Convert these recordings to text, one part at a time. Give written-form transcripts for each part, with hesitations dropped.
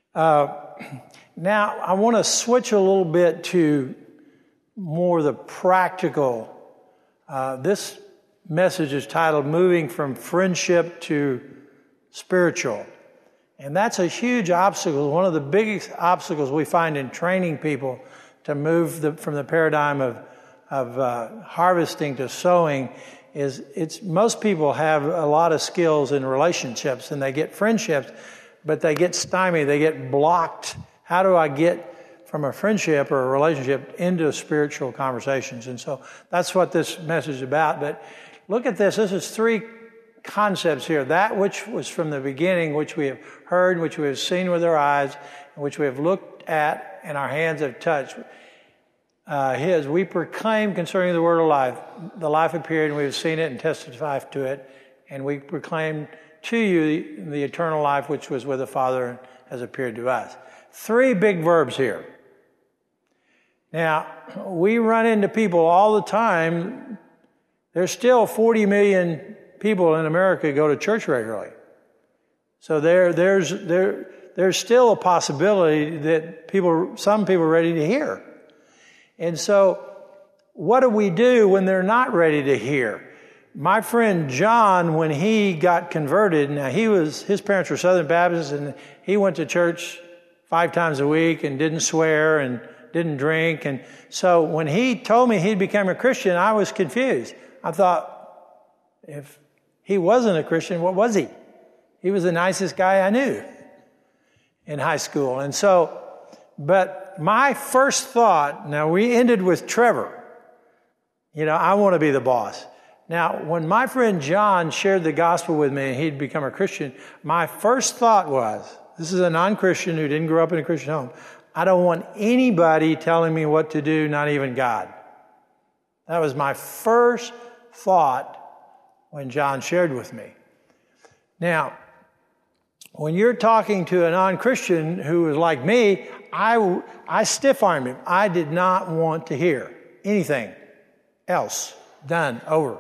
Now, I want to switch a little bit to more the practical. This message is titled Moving from Friendship to Spiritual. And that's a huge obstacle. One of the biggest obstacles we find in training people to move from the paradigm of harvesting to sowing is most people have a lot of skills in relationships and they get friendships, but they get stymied, they get blocked. How do I get from a friendship or a relationship into spiritual conversations? And so that's what this message is about. But look at this. This is three concepts here. That which was from the beginning, which we have heard, which we have seen with our eyes, and which we have looked at and our hands have touched. We proclaim concerning the word of life. The life appeared and we have seen it and testified to it. And we proclaim to you the eternal life which was with the Father and has appeared to us. Three big verbs here. Now, we run into people all the time. There's still 40 million people in America go to church regularly. So there's still a possibility that some people are ready to hear. And so what do we do when they're not ready to hear? My friend John, when he got converted, now his parents were Southern Baptists and he went to church 5 times a week and didn't swear and didn't drink. And so when he told me he'd become a Christian, I was confused. I thought, if he wasn't a Christian, what was he? He was the nicest guy I knew in high school. And so, but my first thought, now we ended with Trevor. I want to be the boss. Now, when my friend John shared the gospel with me and he'd become a Christian, my first thought was, this is a non-Christian who didn't grow up in a Christian home. I don't want anybody telling me what to do, not even God. That was my first thought when John shared with me. Now, when you're talking to a non-Christian who was like me, I stiff-armed him. I did not want to hear anything else. Done. Over.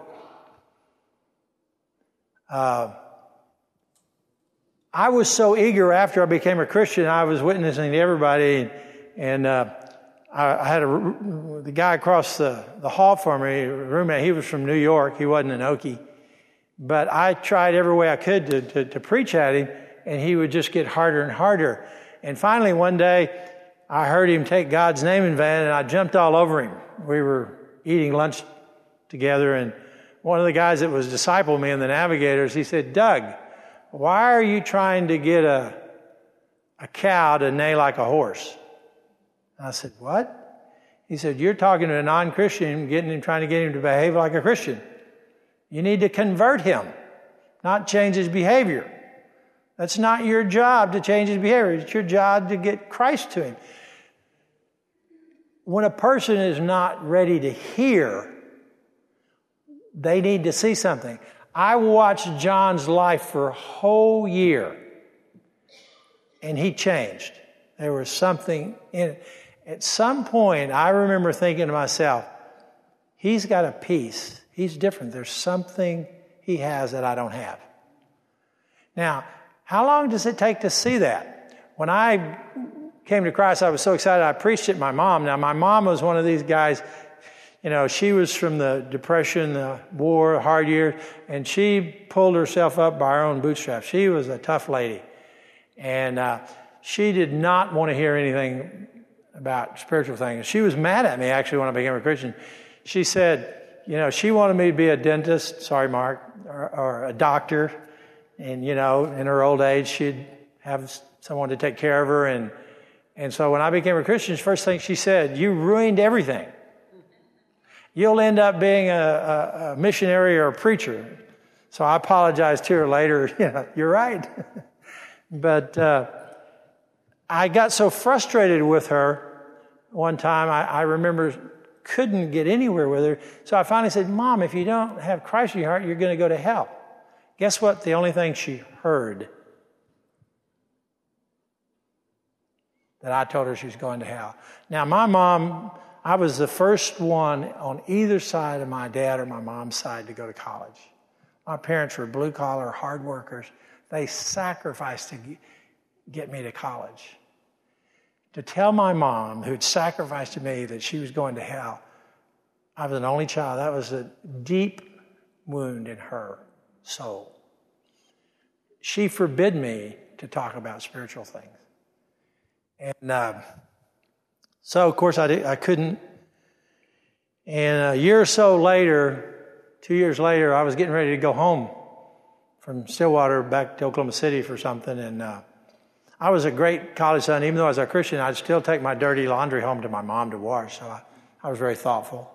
I was so eager after I became a Christian, I was witnessing to everybody, and I had the guy across the hall from me, a roommate. He was from New York. He wasn't an Okie. But I tried every way I could to preach at him, and he would just get harder and harder. And finally, one day, I heard him take God's name in vain, and I jumped all over him. We were eating lunch together, and one of the guys that was discipling me in the Navigators, he said, Doug, why are you trying to get a cow to neigh like a horse? And I said, what? He said, you're talking to a non-Christian, trying to get him to behave like a Christian. You need to convert him, not change his behavior. That's not your job to change his behavior. It's your job to get Christ to him. When a person is not ready to hear, they need to see something. I watched John's life for a whole year, and he changed. There was something in it. At some point, I remember thinking to myself, he's got a peace. He's different. There's something he has that I don't have. Now, how long does it take to see that? When I came to Christ, I was so excited. I preached at my mom. Now, my mom was one of these guys, she was from the Depression, the war, hard years, and she pulled herself up by her own bootstraps. She was a tough lady. And she did not want to hear anything about spiritual things. She was mad at me, actually, when I became a Christian. She said, she wanted me to be a dentist, sorry, Mark, or a doctor. And, in her old age, she'd have someone to take care of her. And so when I became a Christian, the first thing she said, you ruined everything. You'll end up being a missionary or a preacher. So I apologized to her later. You're right. But I got so frustrated with her one time, I remember couldn't get anywhere with her. So I finally said, Mom, if you don't have Christ in your heart, you're going to go to hell. Guess what? The only thing she heard that I told her she was going to hell. Now, my mom, I was the first one on either side of my dad or my mom's side to go to college. My parents were blue-collar, hard workers. They sacrificed to get me to college. To tell my mom, who'd sacrificed to me, that she was going to hell. I was an only child. That was a deep wound in her soul. She forbid me to talk about spiritual things. And so, of course, I couldn't. And a year or so later, 2 years later, I was getting ready to go home from Stillwater back to Oklahoma City for something. And I was a great college son. Even though I was a Christian, I'd still take my dirty laundry home to my mom to wash. So I was very thoughtful.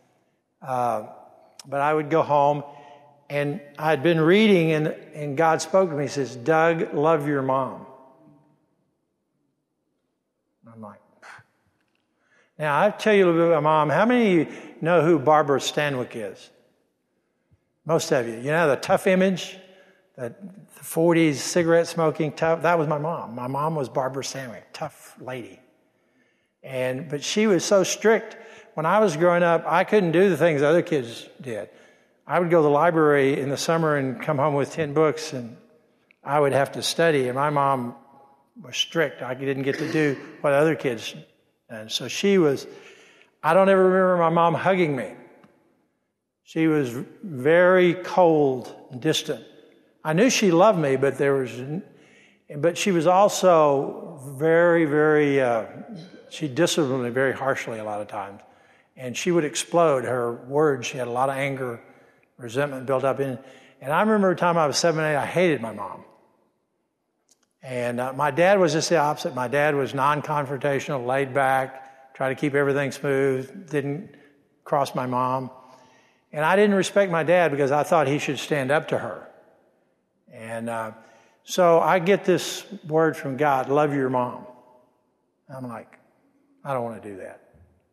But I would go home, and I'd been reading, and God spoke to me. He says, Doug, love your mom. And I'm like, now, I'll tell you a little bit about my mom. How many of you know who Barbara Stanwyck is? Most of you. You know the Tough image? The 40s cigarette smoking tough? That was my mom. My mom was Barbara Stanwyck, tough lady. But she was so strict. When I was growing up, I couldn't do the things other kids did. I would go to the library in the summer and come home with 10 books, and I would have to study. And my mom was strict. I didn't get to do what other kids did. And so she was, I don't ever remember my mom hugging me. She was very cold and distant. I knew she loved me, but she was also very, very, she disciplined me very harshly a lot of times. And she would explode her words. She had a lot of anger, resentment built up in. And I remember a time I was 7 or 8, I hated my mom. And my dad was just the opposite. My dad was non-confrontational, laid back, tried to keep everything smooth, didn't cross my mom. And I didn't respect my dad because I thought he should stand up to her. And so I get this word from God, love your mom. I'm like, I don't want to do that.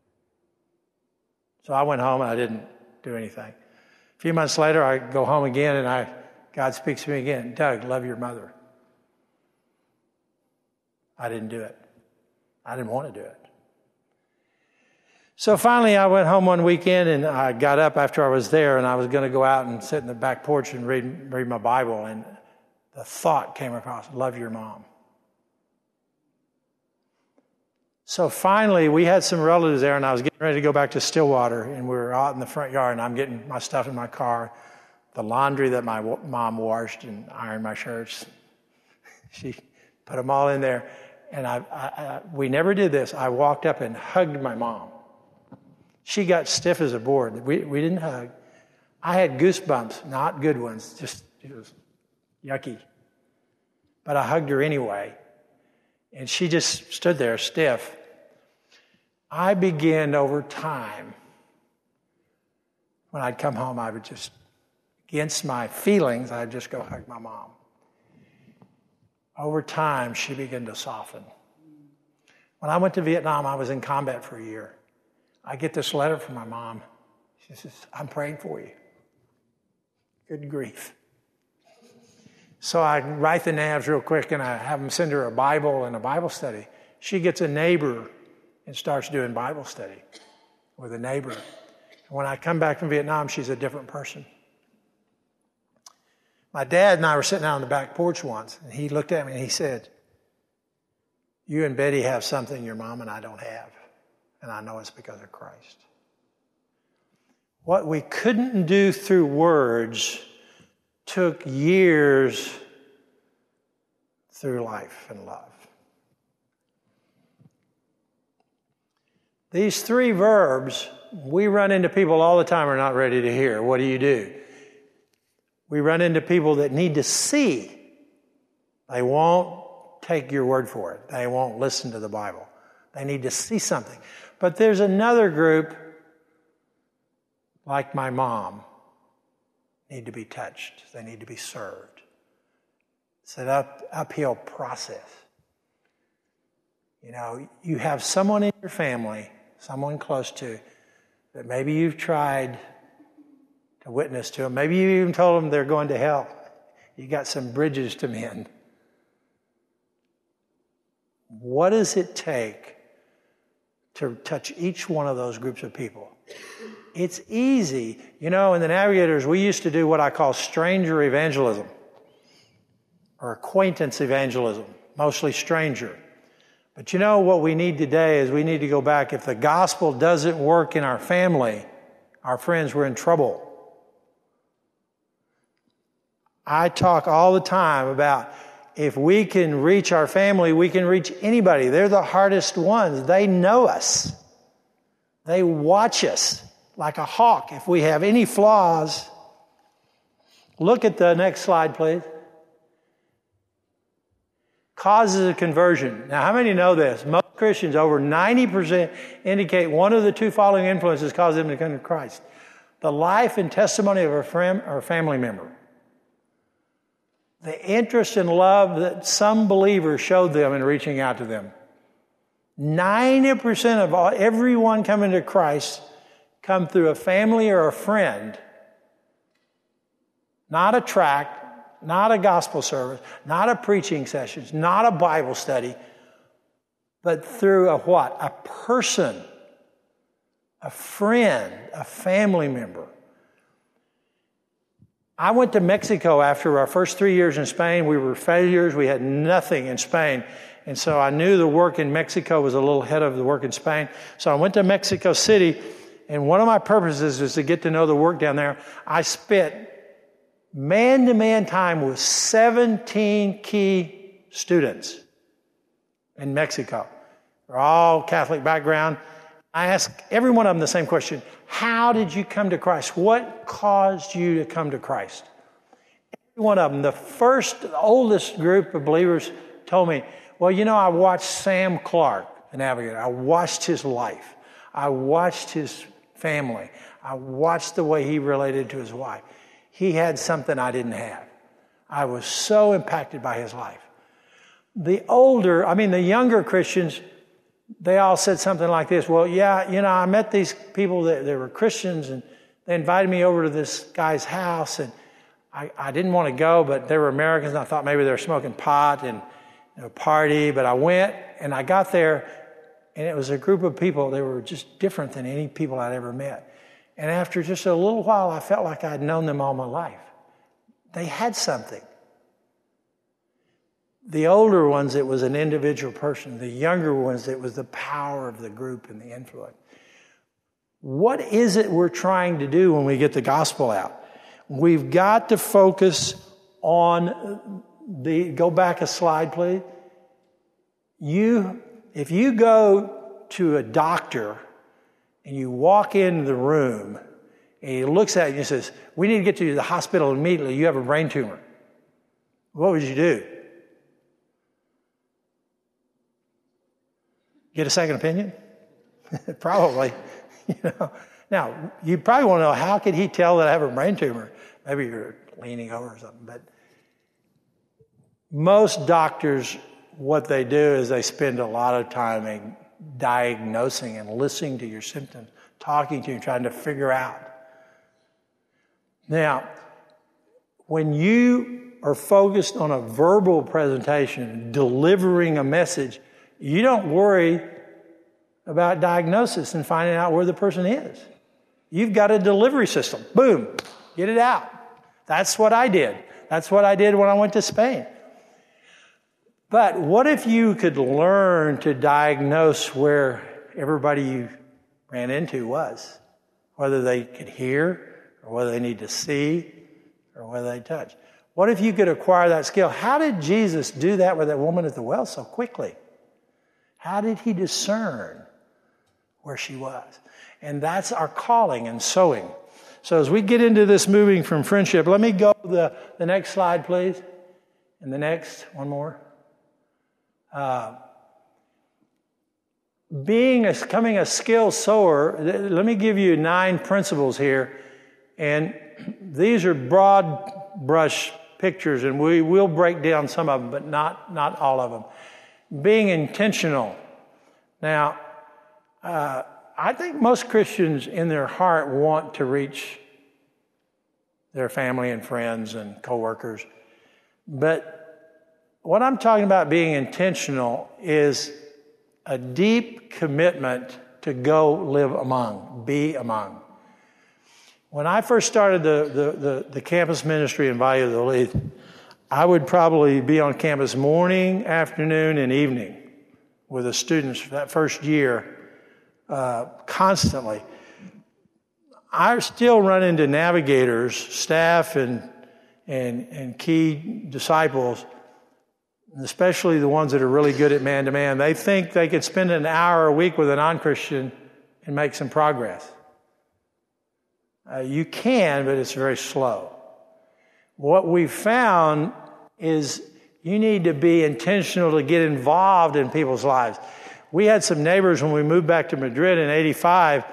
So I went home and I didn't do anything. A few months later, I go home again and God speaks to me again, Doug, love your mother. I didn't do it. I didn't want to do it. So finally, I went home one weekend, and I got up after I was there, and I was going to go out and sit in the back porch and read my Bible, and the thought came across, love your mom. So finally, we had some relatives there, and I was getting ready to go back to Stillwater, and we were out in the front yard, and I'm getting my stuff in my car, the laundry that my mom washed and ironed my shirts. She put them all in there. And we never did this. I walked up and hugged my mom. She got stiff as a board. We didn't hug. I had goosebumps, not good ones. Just, it was yucky. But I hugged her anyway. And she just stood there stiff. I began over time. When I'd come home, I would just, against my feelings, I'd just go hug my mom. Over time, she began to soften. When I went to Vietnam, I was in combat for a year. I get this letter from my mom. She says, I'm praying for you. Good grief. So I write the nabs real quick, and I have them send her a Bible and a Bible study. She gets a neighbor and starts doing Bible study with a neighbor. And when I come back from Vietnam, she's a different person. My dad and I were sitting out on the back porch once, and he looked at me and he said, you and Betty have something your mom and I don't have, and I know it's because of Christ. What we couldn't do through words took years through life and love. These three verbs, we run into people all the time who are not ready to hear. What do? We run into people that need to see. They won't take your word for it. They won't listen to the Bible. They need to see something. But there's another group, like my mom, need to be touched. They need to be served. It's an uphill process. You know, you have someone in your family, someone close to, that maybe you've tried to witness to them. Maybe you even told them they're going to hell. You got some bridges to mend. What does it take to touch each one of those groups of people? It's easy. You know, in the Navigators, we used to do what I call stranger evangelism or acquaintance evangelism. mostly stranger. But you know what we need today is we need to go back. If the gospel doesn't work in our family, our friends, we're in trouble. I talk all the time about if we can reach our family, we can reach anybody. They're the hardest ones. They know us. They watch us like a hawk. If we have any flaws, look at the next slide, please. Causes of conversion. Now, how many know this? Most Christians, over 90%, indicate one of the two following influences cause them to come to Christ. The life and testimony of a friend or family member. The interest and love that some believers showed them in reaching out to them. 90% of everyone coming to Christ come through a family or a friend. Not a tract, not a gospel service, not a preaching session, not a Bible study, but through a what? A person, a friend, a family member. I went to Mexico after our first 3 years in Spain. We were failures. We had nothing in Spain. And so I knew the work in Mexico was a little ahead of the work in Spain. So I went to Mexico City, and one of my purposes was to get to know the work down there. I spent man-to-man time with 17 key students in Mexico. They're all Catholic background. I asked every one of them the same question. How did you come to Christ? What caused you to come to Christ? Every one of them, the oldest group of believers told me, well, you know, I watched Sam Clark, the navigator. I watched his life. I watched his family. I watched the way he related to his wife. He had something I didn't have. I was so impacted by his life. The younger Christians, they all said something like this. Well, yeah, you know, I met these people that were Christians, and they invited me over to this guy's house, and I didn't want to go, but they were Americans, and I thought maybe they were smoking pot and party, but I went, and I got there, and it was a group of people. They were just different than any people I'd ever met. And after just a little while, I felt like I'd known them all my life. They had something. The older ones, it was an individual person. The younger ones, it was the power of the group and the influence. What is it we're trying to do when we get the gospel out? We've got to focus on go back a slide, please. If you go to a doctor and you walk into the room and he looks at you and says, we need to get you to the hospital immediately. You have a brain tumor. What would you do? Get a second opinion? Probably. Now, you probably want to know, how could he tell that I have a brain tumor? Maybe you're leaning over or something. But most doctors, what they do is they spend a lot of time diagnosing and listening to your symptoms, talking to you, trying to figure out. Now, when you are focused on a verbal presentation, delivering a message, you don't worry about diagnosis and finding out where the person is. You've got a delivery system. Boom, get it out. That's what I did. That's what I did when I went to Spain. But what if you could learn to diagnose where everybody you ran into was? Whether they could hear, or whether they need to see, or whether they touch. What if you could acquire that skill? How did Jesus do that with that woman at the well so quickly? How did he discern where she was? And that's our calling and sowing. So as we get into this moving from friendship, let me go to the next slide, please. And the next, one more. Becoming a skilled sower, let me give you 9 principles here. And these are broad brush pictures, and we will break down some of them, but not all of them. Being intentional. Now, I think most Christians in their heart want to reach their family and friends and coworkers. But what I'm talking about being intentional is a deep commitment to go live among, be among. When I first started the campus ministry in Valladolid, I would probably be on campus morning, afternoon, and evening with the students for that first year constantly. I still run into navigators, staff, and key disciples, especially the ones that are really good at man-to-man. They think they could spend an hour a week with a non-Christian and make some progress. You can, but it's very slow. What we've found is you need to be intentional to get involved in people's lives. We had some neighbors when we moved back to Madrid in '85.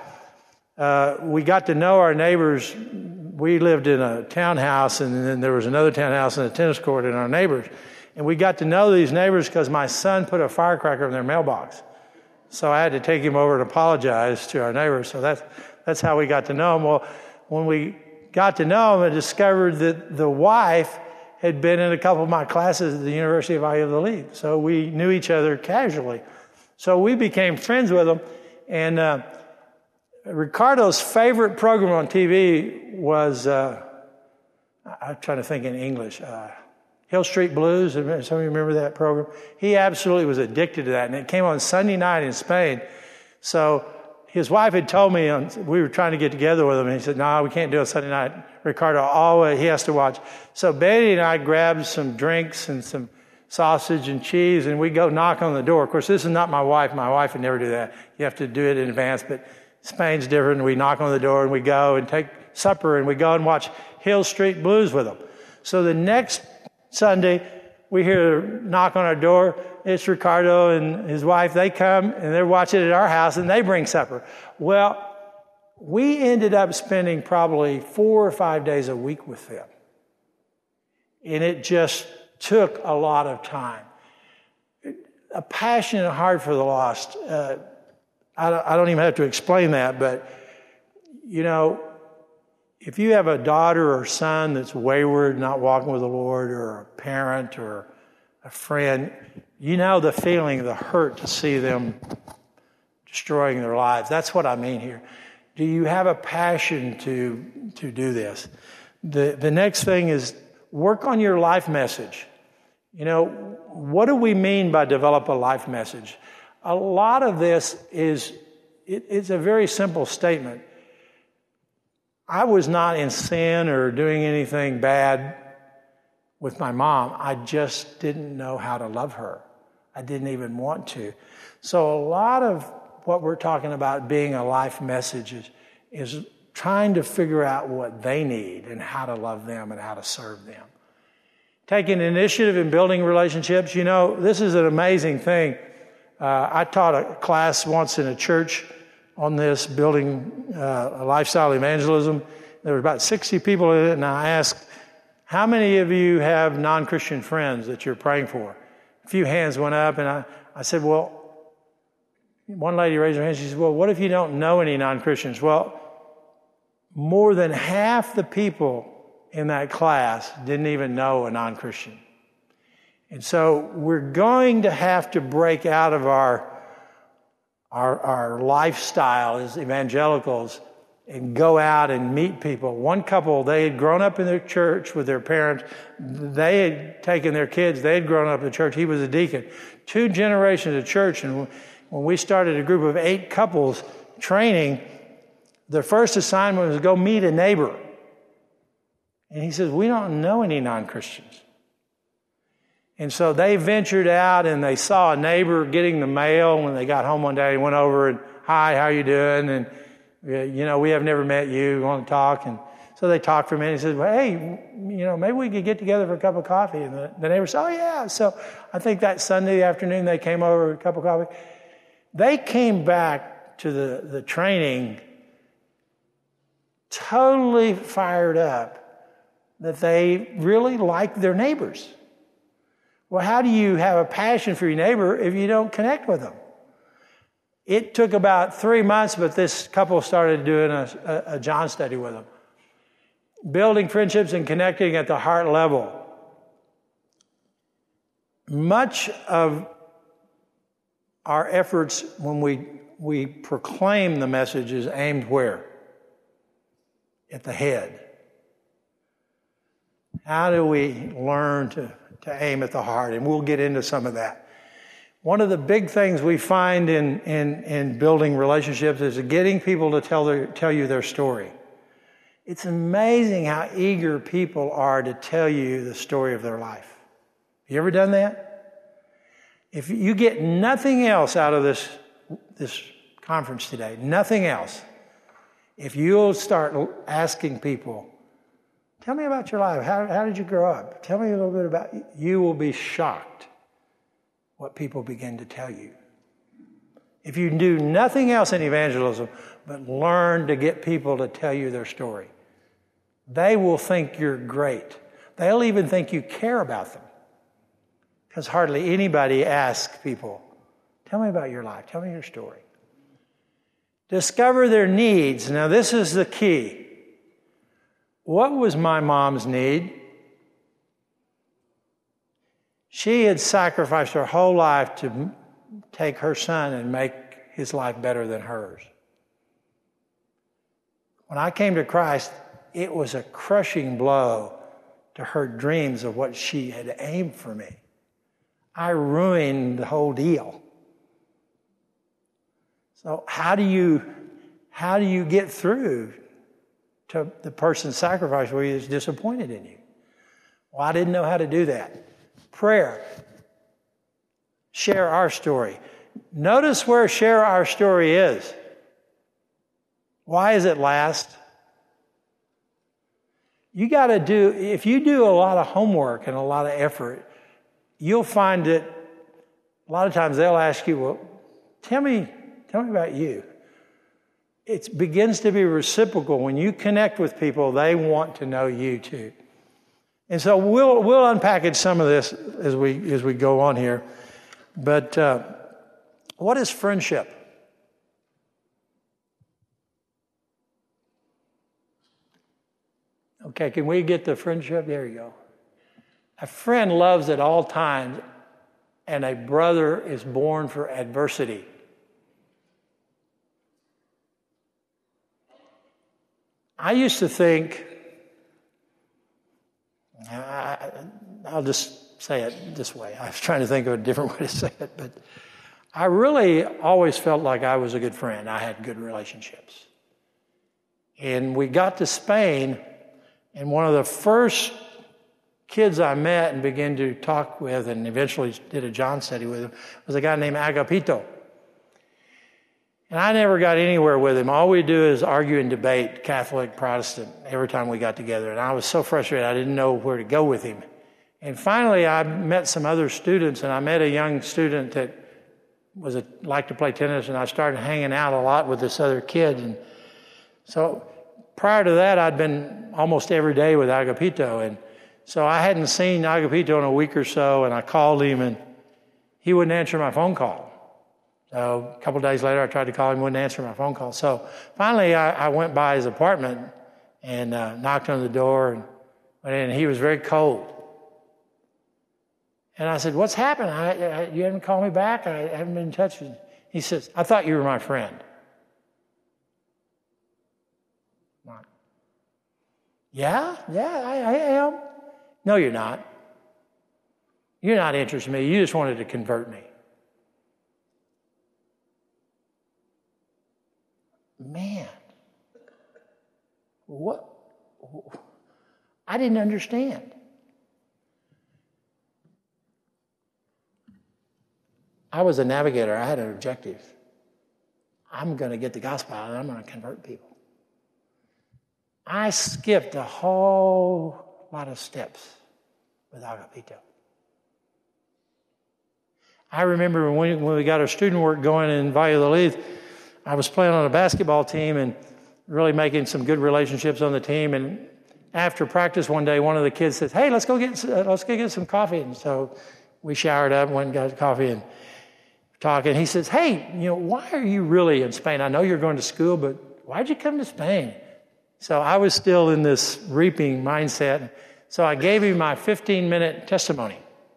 We got to know our neighbors. We lived in a townhouse, and then there was another townhouse and a tennis court in our neighbors. And we got to know these neighbors because my son put a firecracker in their mailbox. So I had to take him over and apologize to our neighbors. So that's how we got to know them. Well, when we got to know them, I discovered that the wife had been in a couple of my classes at the University of Valladolid. So we knew each other casually. So we became friends with them. And Ricardo's favorite program on TV was, I'm trying to think in English, Hill Street Blues. Some of you remember that program? He absolutely was addicted to that. And it came on Sunday night in Spain. So his wife had told me, we were trying to get together with him, and he said, no, we can't do it Sunday night. Ricardo, always, he has to watch. So Betty and I grabbed some drinks and some sausage and cheese, and we go knock on the door. Of course, this is not my wife. My wife would never do that. You have to do it in advance, but Spain's different. We knock on the door, and we go and take supper, and we go and watch Hill Street Blues with them. So the next Sunday, we hear a knock on our door. It's Ricardo and his wife. They come, and they're watching at our house, and they bring supper. Well, we ended up spending probably 4 or 5 days a week with them. And it just took a lot of time. A passionate heart for the lost. I don't even have to explain that, but, you know, if you have a daughter or son that's wayward, not walking with the Lord, or a parent or a friend, you know the feeling, the hurt to see them destroying their lives. That's what I mean here. Do you have a passion to do this? The next thing is work on your life message. You know, what do we mean by develop a life message? A lot of this it's a very simple statement. I was not in sin or doing anything bad with my mom. I just didn't know how to love her. I didn't even want to. So a lot of what we're talking about being a life message is trying to figure out what they need and how to love them and how to serve them. Taking initiative in building relationships. You know, this is an amazing thing. I taught a class once in a church on this, building a lifestyle evangelism. There were about 60 people in it, and I asked, how many of you have non-Christian friends that you're praying for? A few hands went up, and I said, well, one lady raised her hand. She said, well, what if you don't know any non-Christians? Well, more than half the people in that class didn't even know a non-Christian. And so we're going to have to break out of our lifestyle as evangelicals and go out and meet people. One couple, they had grown up in their church with their parents. They had taken their kids. They had grown up in church. He was a deacon. 2 generations of church. And when we started a group of 8 couples training, the first assignment was to go meet a neighbor. And he says, we don't know any non-Christians. And so they ventured out and they saw a neighbor getting the mail. When they got home one day, he went over and, hi, how you doing? And, you know, we have never met you. We want to talk. And so they talked for a minute. He said, well, hey, you know, maybe we could get together for a cup of coffee. And the neighbor said, oh, yeah. So I think that Sunday afternoon they came over for a cup of coffee. They came back to the training totally fired up that they really liked their neighbors. Well, how do you have a passion for your neighbor if you don't connect with them? It took about 3 months, but this couple started doing a John study with them. Building friendships and connecting at the heart level. Much of our efforts when we proclaim the message is aimed where? At the head. How do we learn to aim at the heart? And we'll get into some of that. One of the big things we find in building relationships is getting people to tell you their story. It's amazing how eager people are to tell you the story of their life. You ever done that? If you get nothing else out of this conference today, nothing else, if you'll start asking people, tell me about your life. How did you grow up? Tell me a little bit about you. You will be shocked what people begin to tell you. If you do nothing else in evangelism but learn to get people to tell you their story, they will think you're great. They'll even think you care about them. Because hardly anybody asks people, tell me about your life. Tell me your story. Discover their needs. Now, this is the key. What was my mom's need? She had sacrificed her whole life to take her son and make his life better than hers. When I came to Christ, it was a crushing blow to her dreams of what she had aimed for me. I ruined the whole deal. So how do you get through to the person's sacrifice where he is disappointed in you? Well, I didn't know how to do that. Prayer. Share our story. Notice where share our story is. Why is it last? If you do a lot of homework and a lot of effort, you'll find that a lot of times they'll ask you, well, tell me about you. It begins to be reciprocal. When you connect with people, they want to know you too. And so we'll unpackage some of this as we go on here. But what is friendship? Okay, can we get the friendship? There you go. A friend loves at all times, and a brother is born for adversity. I used to think, I'll just say it this way. I was trying to think of a different way to say it, but I really always felt like I was a good friend. I had good relationships. And we got to Spain, and one of the first kids I met and began to talk with and eventually did a John study with him was a guy named Agapito. And I never got anywhere with him. All we do is argue and debate, Catholic, Protestant, every time we got together. And I was so frustrated, I didn't know where to go with him. And finally, I met some other students, and I met a young student that liked to play tennis, and I started hanging out a lot with this other kid. And so prior to that, I'd been almost every day with Agapito. And so I hadn't seen Agapito in a week or so, and I called him, and he wouldn't answer my phone call. So a couple of days later, I tried to call him, wouldn't answer my phone call. So finally, I went by his apartment and knocked on the door, and went in, and he was very cold. And I said, what's happened? You haven't called me back? I haven't been in touch with you. He says, I thought you were my friend. Yeah, I am. No, you're not. You're not interested in me. You just wanted to convert me. Man, what? I didn't understand. I was a navigator. I had an objective. I'm going to get the gospel out, and I'm going to convert people. I skipped a whole lot of steps with Agapito. I remember when we got our student work going in Valladolid, I was playing on a basketball team and really making some good relationships on the team. And after practice one day, one of the kids says, "Hey, let's go get some coffee." And so we showered up, went and got coffee and talking. He says, "Hey, why are you really in Spain? I know you're going to school, but why'd you come to Spain?" So I was still in this reaping mindset. So I gave him my 15-minute testimony.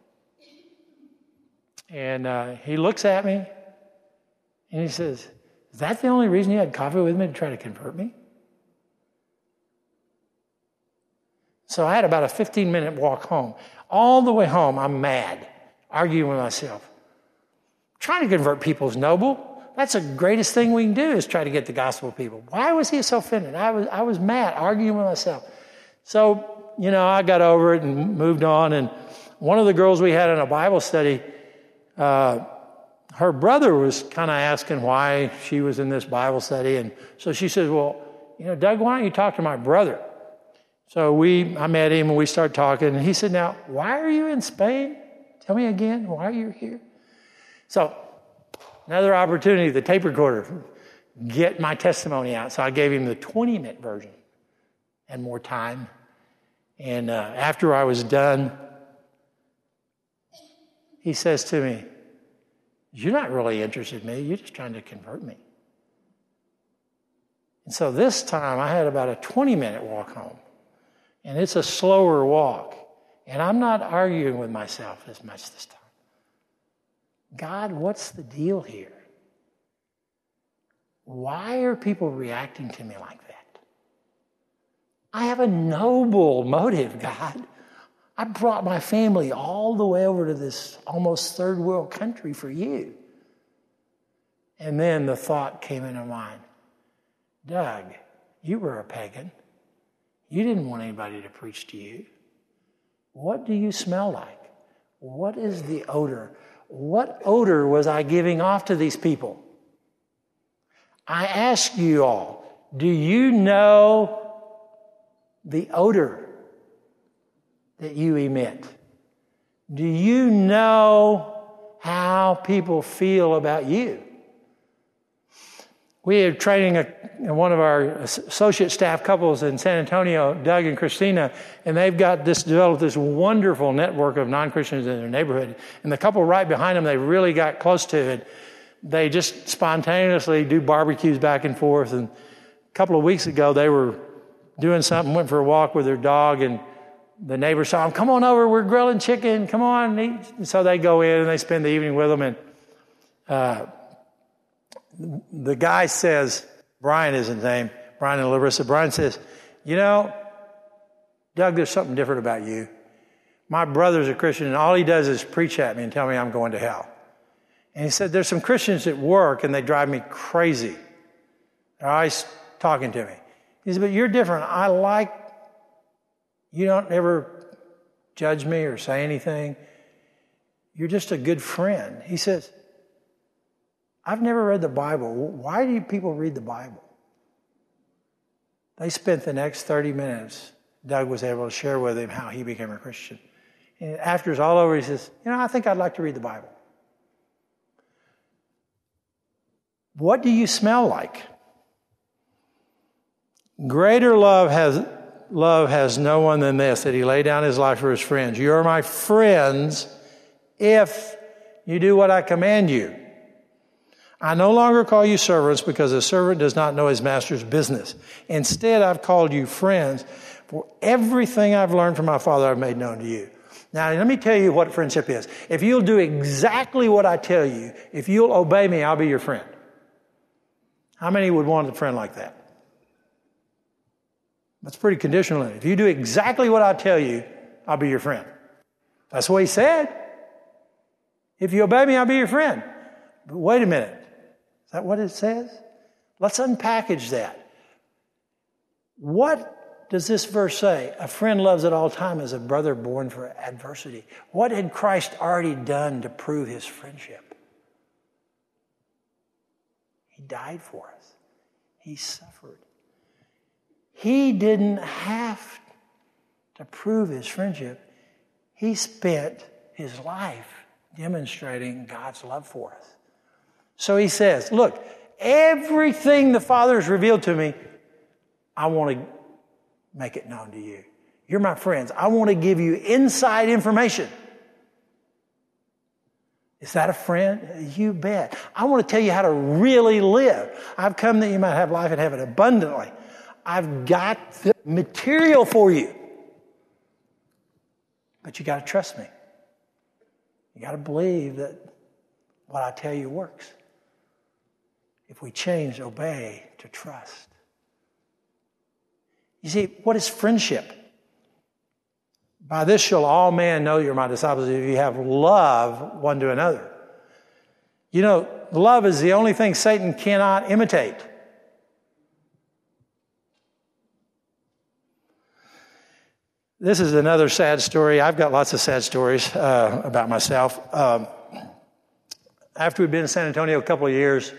And he looks at me and he says, "Is that the only reason you had coffee with me, to try to convert me?" So I had about a 15-minute walk home. All the way home, I'm mad, arguing with myself. Trying to convert people is noble. That's the greatest thing we can do is try to get the gospel to people. Why was he so offended? I was mad, arguing with myself. So, I got over it and moved on. And one of the girls we had in a Bible study, her brother was kind of asking why she was in this Bible study. And so she says, well, Doug, why don't you talk to my brother? So I met him and we started talking. And he said, now, why are you in Spain? Tell me again, why are you here? So another opportunity, the tape recorder, get my testimony out. So I gave him the 20-minute version and more time. And after I was done, he says to me, you're not really interested in me. You're just trying to convert me. And so this time I had about a 20-minute walk home. And it's a slower walk. And I'm not arguing with myself as much this time. God, what's the deal here? Why are people reacting to me like that? I have a noble motive, God. I brought my family all the way over to this almost third world country for you. And then the thought came into mind, Doug, you were a pagan. You didn't want anybody to preach to you. What do you smell like? What is the odor? What odor was I giving off to these people? I ask you all, do you know the odor that you emit? Do you know how people feel about you? We are training one of our associate staff couples in San Antonio, Doug and Christina, and they've developed this wonderful network of non-Christians in their neighborhood. And the couple right behind them, they really got close to it. They just spontaneously do barbecues back and forth. And a couple of weeks ago, they were doing something, went for a walk with their dog, and the neighbors saw them, come on over, we're grilling chicken, come on. And so they go in and they spend the evening with them. And the guy says, Brian is his name, Brian and Larissa. Brian says, Doug, there's something different about you. My brother's a Christian, and all he does is preach at me and tell me I'm going to hell. And he said, there's some Christians at work, and they drive me crazy. They're always talking to me. He said, but you're different. You don't ever judge me or say anything. You're just a good friend. He says, I've never read the Bible. Why do people read the Bible? They spent the next 30 minutes, Doug was able to share with him how he became a Christian. And after it's all over, he says, I think I'd like to read the Bible. What do you smell like? Greater love has no one than this, that he laid down his life for his friends. You are my friends if you do what I command you. I no longer call you servants because a servant does not know his master's business. Instead, I've called you friends, for everything I've learned from my Father I've made known to you. Now, let me tell you what friendship is. If you'll do exactly what I tell you, if you'll obey me, I'll be your friend. How many would want a friend like that? That's pretty conditional. If you do exactly what I tell you, I'll be your friend. That's what he said. If you obey me, I'll be your friend. But wait a minute. Is that what it says? Let's unpackage that. What does this verse say? A friend loves at all times as a brother born for adversity. What had Christ already done to prove his friendship? He died for us. He suffered. He didn't have to prove his friendship. He spent his life demonstrating God's love for us. So he says, look, everything the Father has revealed to me, I want to make it known to you. You're my friends. I want to give you inside information. Is that a friend? You bet. I want to tell you how to really live. I've come that you might have life and have it abundantly. I've got the material for you. But you got to trust me. You got to believe that what I tell you works. If we change obey to trust. You see, what is friendship? By this shall all men know you're my disciples if you have love one to another. You know, love is the only thing Satan cannot imitate. This is another sad story. I've got lots of sad stories about myself. After we'd been in San Antonio a couple of years,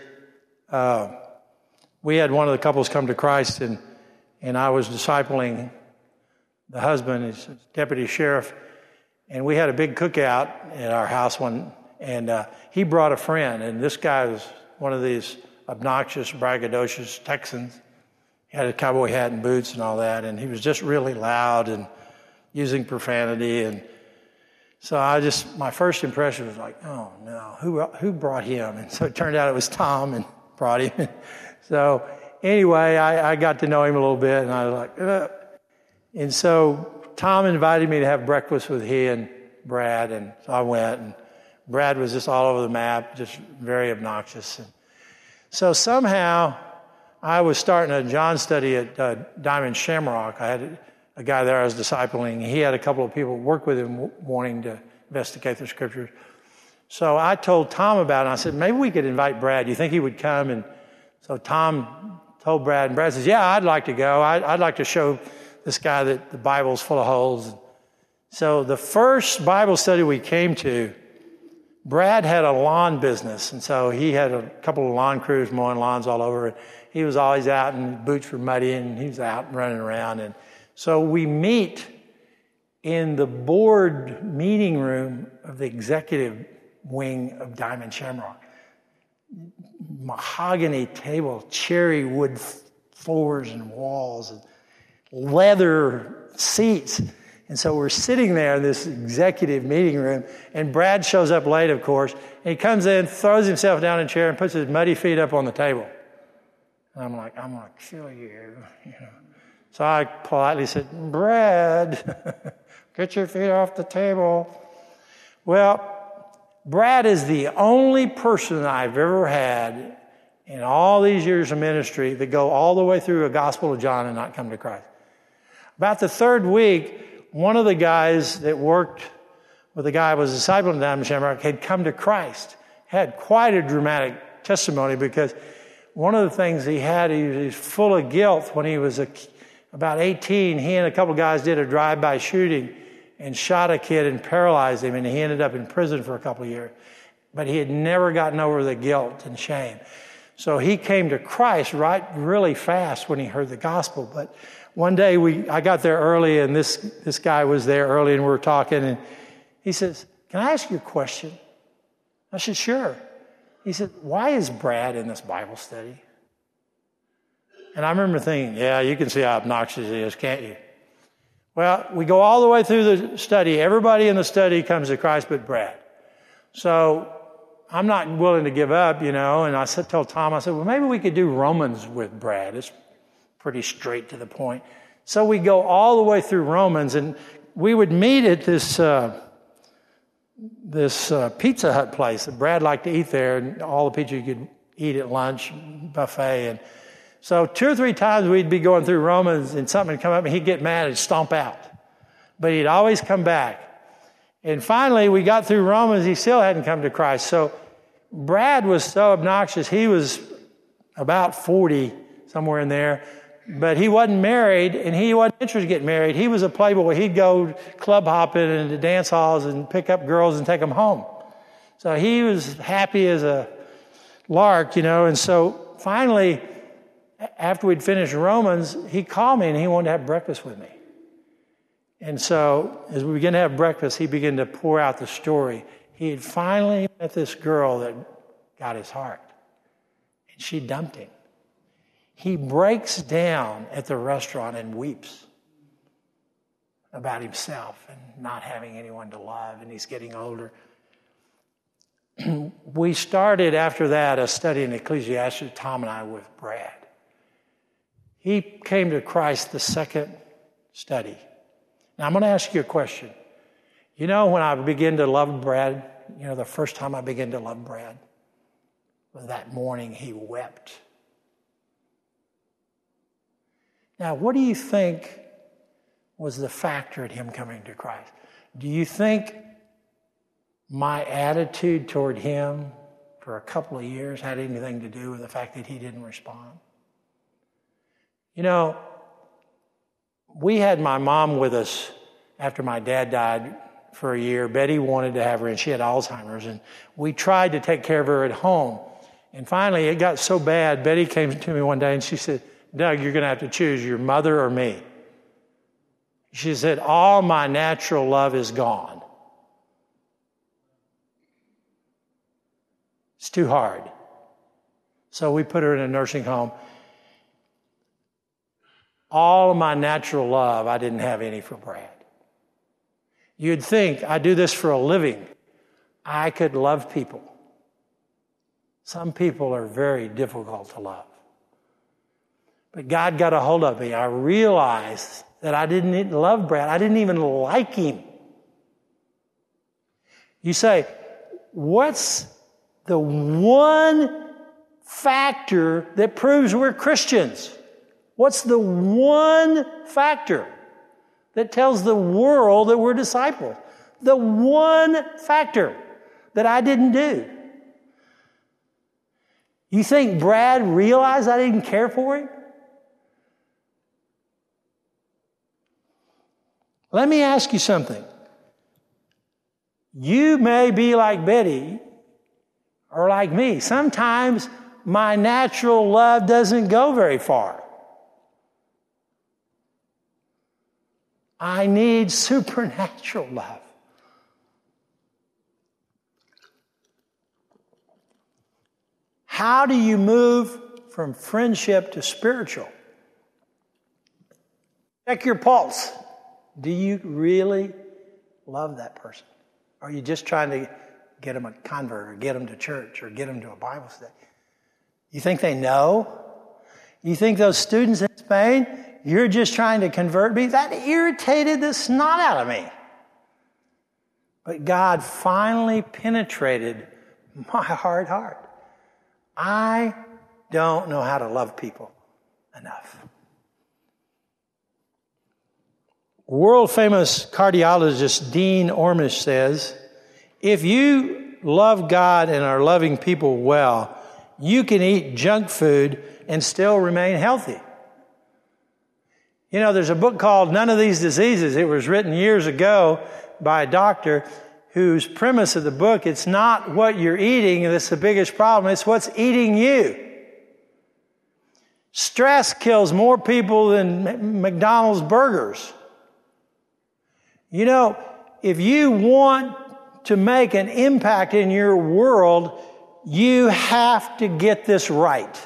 we had one of the couples come to Christ, and I was discipling the husband, he's deputy sheriff, and we had a big cookout at our house and he brought a friend, and this guy was one of these obnoxious, braggadocious Texans. He had a cowboy hat and boots and all that, and he was just really loud and using profanity, and so my first impression was like, oh no, who brought him? And so it turned out it was Tom and brought him. So anyway, I got to know him a little bit, and I was like, ugh. And so Tom invited me to have breakfast with he and Brad, and so I went, and Brad was just all over the map, just very obnoxious. And so somehow I was starting a John study at Diamond Shamrock. I had a guy there I was discipling. He had a couple of people work with him wanting to investigate the scriptures. So I told Tom about it, and I said, maybe we could invite Brad. Do you think he would come? And so Tom told Brad, and Brad says, yeah, I'd like to go. I'd like to show this guy that the Bible's full of holes. So the first Bible study we came to, Brad had a lawn business, and so he had a couple of lawn crews mowing lawns all over. And he was always out, and his boots were muddy, and he was out running around. And so we meet in the board meeting room of the executive wing of Diamond Shamrock. Mahogany table, cherry wood floors and walls, and leather seats. And so we're sitting there in this executive meeting room, and Brad shows up late, of course, and he comes in, throws himself down in a chair, and puts his muddy feet up on the table. And I'm like, I'm going to kill you. So I politely said, Brad, get your feet off the table. Well, Brad is the only person I've ever had in all these years of ministry that go all the way through a Gospel of John and not come to Christ. About the third week, one of the guys that worked with the guy who was a disciple of Diamond Shamrock had come to Christ. Had quite a dramatic testimony because one of the things he was full of guilt when he was about 18. He and a couple of guys did a drive-by shooting and shot a kid and paralyzed him, and he ended up in prison for a couple of years. But he had never gotten over the guilt and shame. So he came to Christ really fast when he heard the gospel. But one day I got there early, and this guy was there early, and we were talking, and he says, can I ask you a question? I said, sure. He said, why is Brad in this Bible study? And I remember thinking, yeah, you can see how obnoxious he is, can't you? Well, we go all the way through the study. Everybody in the study comes to Christ but Brad. So I'm not willing to give up, and I told Tom, I said, well, maybe we could do Romans with Brad. It's pretty straight to the point. So we go all the way through Romans, and we would meet at this Pizza Hut place that Brad liked to eat there, and all the pizza you could eat at lunch, buffet. And so 2 or 3 times we'd be going through Romans, and something would come up, and he'd get mad and stomp out. But he'd always come back. And finally, we got through Romans. He still hadn't come to Christ. So Brad was so obnoxious. He was about 40, somewhere in there. But he wasn't married, and he wasn't interested in getting married. He was a playboy. He'd go club hopping and to dance halls and pick up girls and take them home. So he was happy as a lark, And so finally, after we'd finished Romans, he called me, and he wanted to have breakfast with me. And so as we began to have breakfast, he began to pour out the story. He had finally met this girl that got his heart, and she dumped him. He breaks down at the restaurant and weeps about himself and not having anyone to love, and he's getting older. We started after that a study in Ecclesiastes, Tom and I, with Brad. He came to Christ the second study. Now I'm going to ask you a question. When I began to love Brad, the first time I began to love Brad was that morning he wept. Now, what do you think was the factor in him coming to Christ. Do you think my attitude toward him for a couple of years had anything to do with the fact that he didn't respond? You know, we had my mom with us after my dad died for a year. Betty wanted to have her, and she had Alzheimer's, and we tried to take care of her at home. And finally, it got so bad, Betty came to me one day and she said, Doug, you're going to have to choose your mother or me. She said, all my natural love is gone. It's too hard. So we put her in a nursing home. All of my natural love, I didn't have any for Brad. You'd think, I do this for a living, I could love people. Some people are very difficult to love. But God got a hold of me. I realized that I didn't love Brad. I didn't even like him. You say, what's the one factor that proves we're Christians? What's the one factor that tells the world that we're disciples? The one factor that I didn't do. You think Brad realized I didn't care for him? Let me ask you something. You may be like Betty or like me. Sometimes my natural love doesn't go very far. I need supernatural love. How do you move from friendship to spiritual? Check your pulse. Do you really love that person? Or are you just trying to get them a convert or get them to church or get them to a Bible study? You think they know? You think those students in Spain, you're just trying to convert me? That irritated the snot out of me. But God finally penetrated my hard heart. I don't know how to love people enough. World-famous cardiologist Dean Ornish says, if you love God and are loving people well, you can eat junk food and still remain healthy. You know, there's a book called None of These Diseases. It was written years ago by a doctor whose premise of the book, it's not what you're eating that's the biggest problem, it's what's eating you. Stress kills more people than McDonald's burgers. You know, if you want to make an impact in your world, you have to get this right.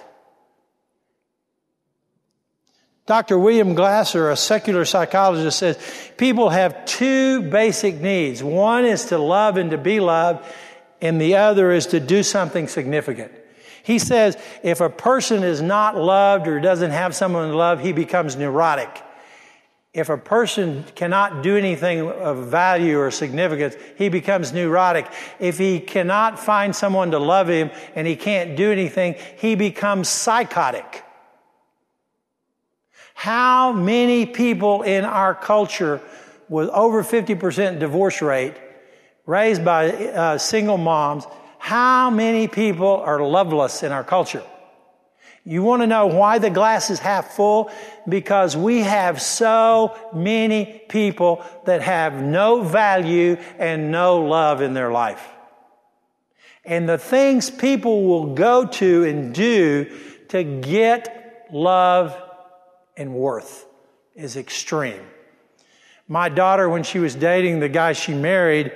Dr. William Glasser, a secular psychologist, says people have two basic needs. One is to love and to be loved, and the other is to do something significant. He says if a person is not loved or doesn't have someone to love, he becomes neurotic. If a person cannot do anything of value or significance, he becomes neurotic. If he cannot find someone to love him and he can't do anything, he becomes psychotic. How many people in our culture with over 50% divorce rate, raised by single moms, how many people are loveless in our culture? You want to know why the glass is half full? Because we have so many people that have no value and no love in their life. And the things people will go to and do to get love and worth is extreme. My daughter, when she was dating the guy she married,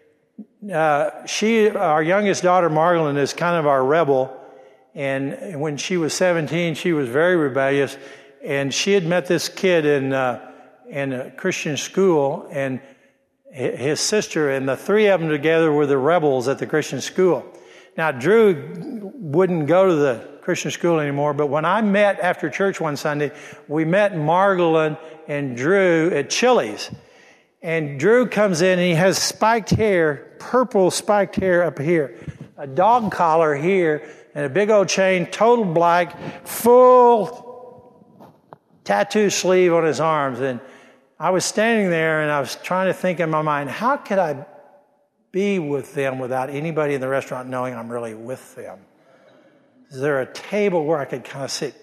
our youngest daughter, Margolin, is kind of our rebel. And when she was 17, she was very rebellious. And she had met this kid in a Christian school, and his sister, and the three of them together were the rebels at the Christian school. Now, Drew wouldn't go to the Christian school anymore, but when I met after church one Sunday, we met Margolin and Drew at Chili's. And Drew comes in and he has spiked hair, purple spiked hair up here, a dog collar here, and a big old chain, total black, full tattoo sleeve on his arms. And I was standing there and I was trying to think in my mind, how could I be with them without anybody in the restaurant knowing I'm really with them? Is there a table where I could kind of sit?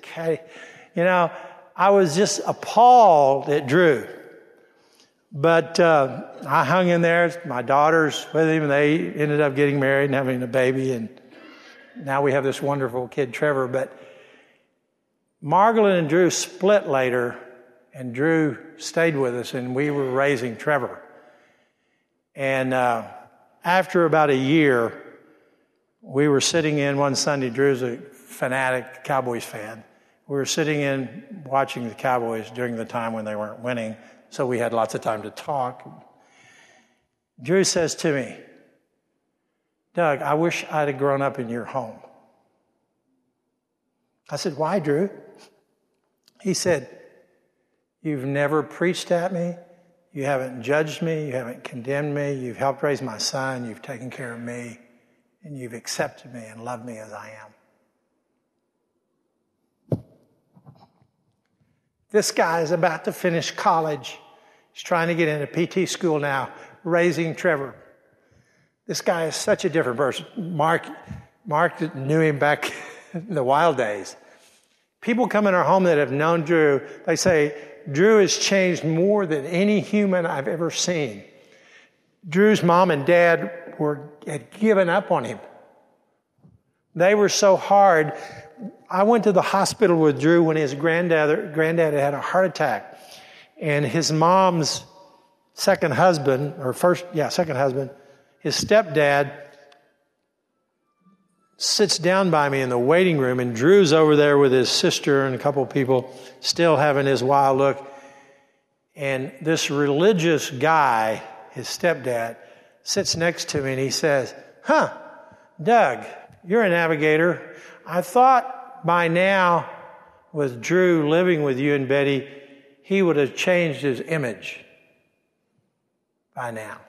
I was just appalled at Drew. But I hung in there. My daughters with him, and they ended up getting married and having a baby. And now we have this wonderful kid, Trevor. But Margolin and Drew split later, and Drew stayed with us, and we were raising Trevor. And after about a year, we were sitting in one Sunday. Drew's a fanatic Cowboys fan. We were sitting in watching the Cowboys during the time when they weren't winning, so we had lots of time to talk. Drew says to me, "Doug, I wish I'd have grown up in your home." I said, "Why, Drew?" He said, "You've never preached at me. You haven't judged me. You haven't condemned me. You've helped raise my son. You've taken care of me. And you've accepted me and loved me as I am." This guy is about to finish college. He's trying to get into PT school now, raising Trevor. This guy is such a different person. Mark knew him back in the wild days. People come in our home that have known Drew, they say, Drew has changed more than any human I've ever seen. Drew's mom and dad had given up on him. They were so hard. I went to the hospital with Drew when his granddad had a heart attack. And his mom's second husband, his stepdad sits down by me in the waiting room, and Drew's over there with his sister and a couple of people still having his wild look. And this religious guy, his stepdad, sits next to me and he says, "Doug, you're a navigator. I thought by now, with Drew living with you and Betty, he would have changed his image by now."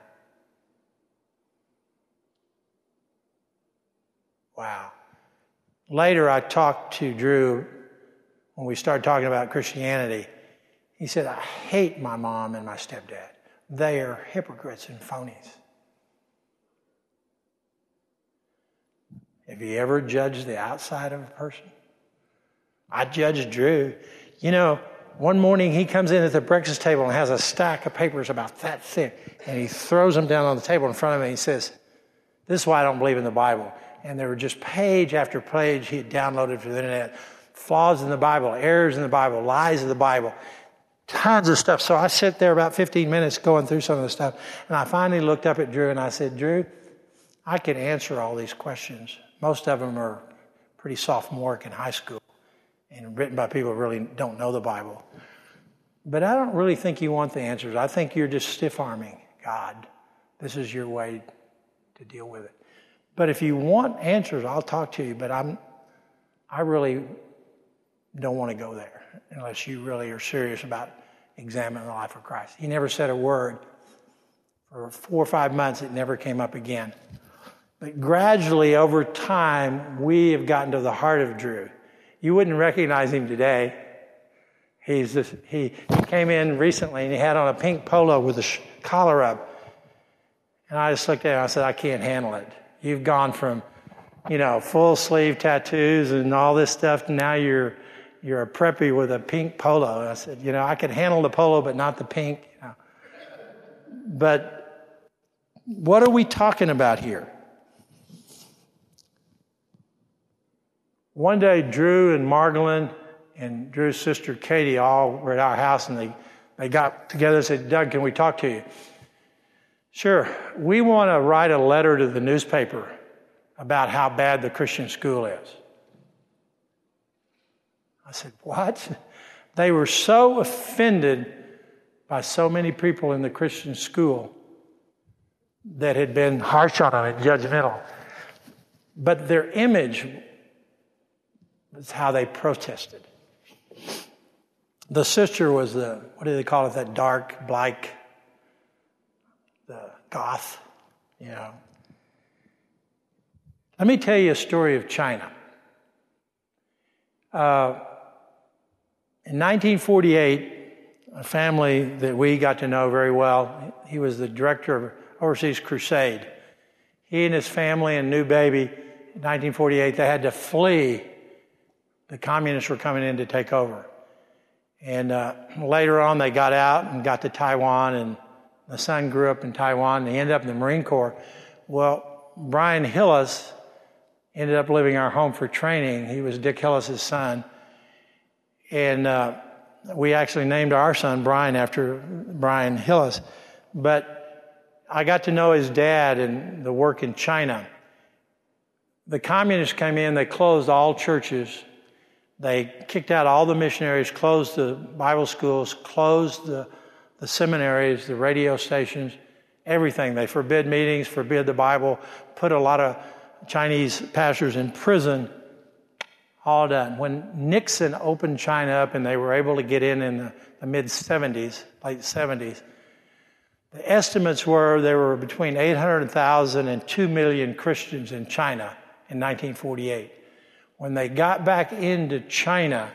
Wow. Later, I talked to Drew when we started talking about Christianity. He said, "I hate my mom and my stepdad. They are hypocrites and phonies." Have you ever judged the outside of a person? I judged Drew. One morning he comes in at the breakfast table and has a stack of papers about that thick, and he throws them down on the table in front of me. He says, "This is why I don't believe in the Bible." And there were just page after page he had downloaded from the internet. Flaws in the Bible, errors in the Bible, lies of the Bible, tons of stuff. So I sit there about 15 minutes going through some of the stuff, and I finally looked up at Drew and I said, "Drew, I can answer all these questions. Most of them are pretty sophomoric in high school and written by people who really don't know the Bible. But I don't really think you want the answers. I think you're just stiff-arming God. This is your way to deal with it. But if you want answers, I'll talk to you, but I really don't want to go there unless you really are serious about examining the life of Christ." He never said a word. For 4 or 5 months, it never came up again. But gradually, over time, we have gotten to the heart of Drew. You wouldn't recognize him today. He came in recently and he had on a pink polo with a collar up. And I just looked at him and I said, "I can't handle it. You've gone from, full sleeve tattoos and all this stuff, to now you're a preppy with a pink polo." And I said, "I can handle the polo, but not the pink." But what are we talking about here? One day, Drew and Margolin and Drew's sister Katie all were at our house, and they got together and said, "Doug, can we talk to you?" "Sure. We want to write a letter to the newspaper about how bad the Christian school is." I said, "What?" They were so offended by so many people in the Christian school that had been harsh on them and judgmental. But their image was how they protested. The sister was what do they call it, that dark, black, the goth, Let me tell you a story of China. In 1948, a family that we got to know very well. He was the director of Overseas Crusade. He and his family and new baby, in 1948, they had to flee. The communists were coming in to take over. And later on, they got out and got to Taiwan, and the son grew up in Taiwan, and he ended up in the Marine Corps. Well, Brian Hillis ended up living our home for training. He was Dick Hillis' son. And we actually named our son Brian after Brian Hillis. But I got to know his dad and the work in China. The communists came in, they closed all churches. They kicked out all the missionaries, closed the Bible schools, closed the seminaries, the radio stations, everything. They forbid meetings, forbid the Bible, put a lot of Chinese pastors in prison, all done. When Nixon opened China up and they were able to get in the mid-70s, late 70s, the estimates were there were between 800,000 and 2 million Christians in China in 1948. When they got back into China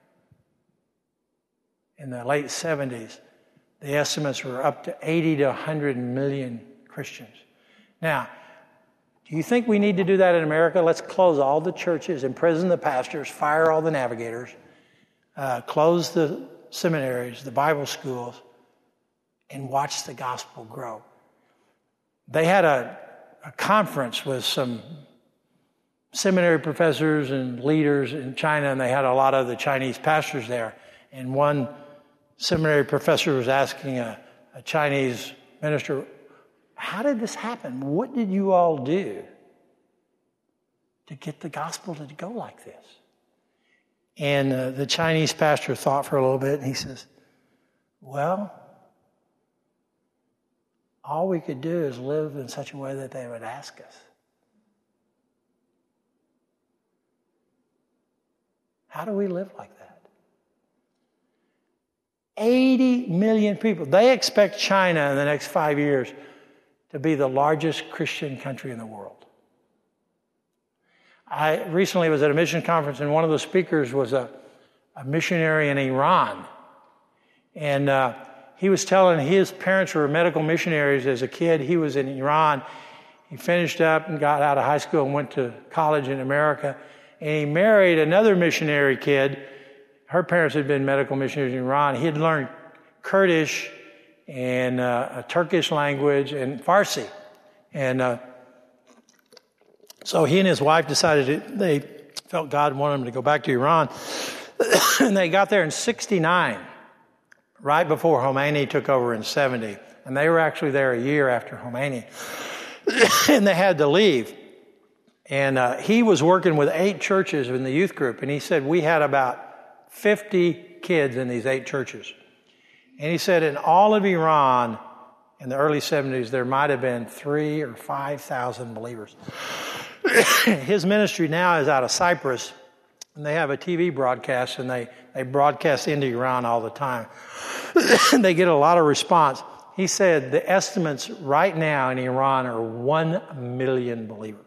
in the late 70s, the estimates were up to 80 to 100 million Christians. Now, do you think we need to do that in America? Let's close all the churches, imprison the pastors, fire all the navigators, close the seminaries, the Bible schools, and watch the gospel grow. They had a conference with some seminary professors and leaders in China, and they had a lot of the Chinese pastors there. And one seminary professor was asking a Chinese minister, how did this happen? What did you all do to get the gospel to go like this? And the Chinese pastor thought for a little bit, and he says, well, all we could do is live in such a way that they would ask us. How do we live like that? 80 million people. They expect China in the next 5 years to be the largest Christian country in the world. I recently was at a mission conference, and one of the speakers was a missionary in Iran. And he was telling his parents were medical missionaries as a kid. He was in Iran. He finished up and got out of high school and went to college in America. And he married another missionary kid. Her parents had been medical missionaries in Iran. He had learned Kurdish and a Turkish language and Farsi. And so he and his wife decided they felt God wanted them to go back to Iran. And they got there in 69, right before Khomeini took over in 70. And they were actually there a year after Khomeini. And they had to leave. And he was working with 8 churches in the youth group. And he said, we had about 50 kids in these 8 churches. And he said in all of Iran in the early 70s, there might have been 3,000 or 5,000 believers. His ministry now is out of Cyprus. And they have a TV broadcast, and they broadcast into Iran all the time. They get a lot of response. He said the estimates right now in Iran are 1 million believers.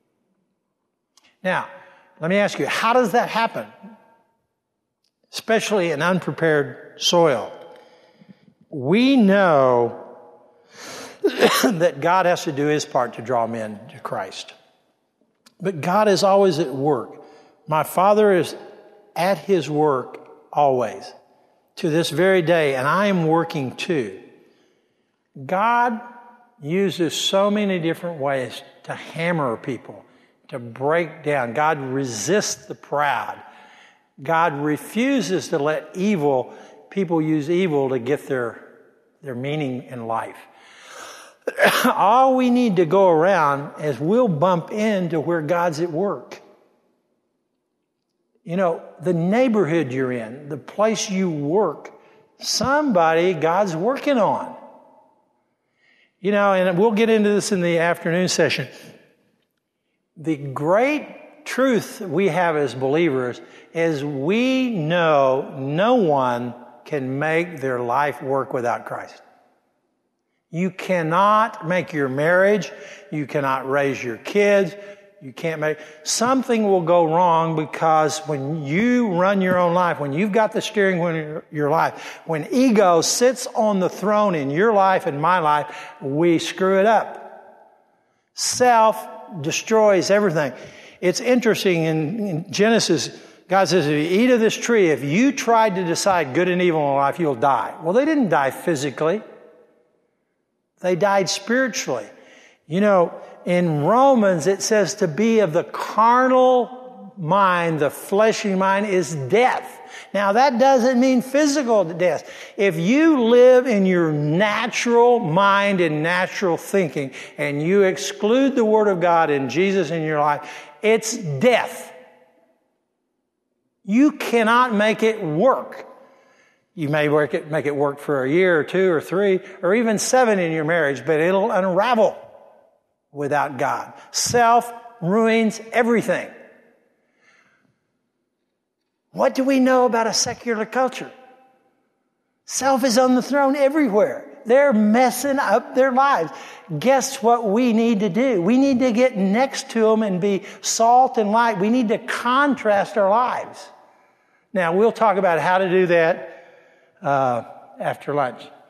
Now, let me ask you, how does that happen? Especially in unprepared soil. We know that God has to do his part to draw men to Christ. But God is always at work. My Father is at his work always, to this very day, and I am working too. God uses so many different ways to hammer people, to break down. God resists the proud. God refuses to let people use evil to get their meaning in life. All we need to go around is we'll bump into where God's at work. You know, the neighborhood you're in, the place you work, somebody God's working on. You know, and we'll get into this in the afternoon session. The great truth we have as believers is we know no one can make their life work without Christ. You cannot make your marriage. You cannot raise your kids. You can't make, something will go wrong because when you run your own life, when you've got the steering wheel of your life, when ego sits on the throne in your life and my life, we screw it up. Self destroys everything. It's interesting in Genesis, God says, if you eat of this tree, if you tried to decide good and evil in life, you'll die. Well, they didn't die physically. They died spiritually. You know, in Romans, it says to be of the carnal mind, the fleshly mind, is death. Now, that doesn't mean physical death. If you live in your natural mind and natural thinking, and you exclude the Word of God and Jesus in your life, it's death. You cannot make it work. You may make it work for a year or 2 or 3 or even 7 in your marriage, but it'll unravel without God. Self ruins everything. What do we know about a secular culture? Self is on the throne everywhere. They're messing up their lives. Guess what we need to do? We need to get next to them and be salt and light. We need to contrast our lives. Now, we'll talk about how to do that after lunch.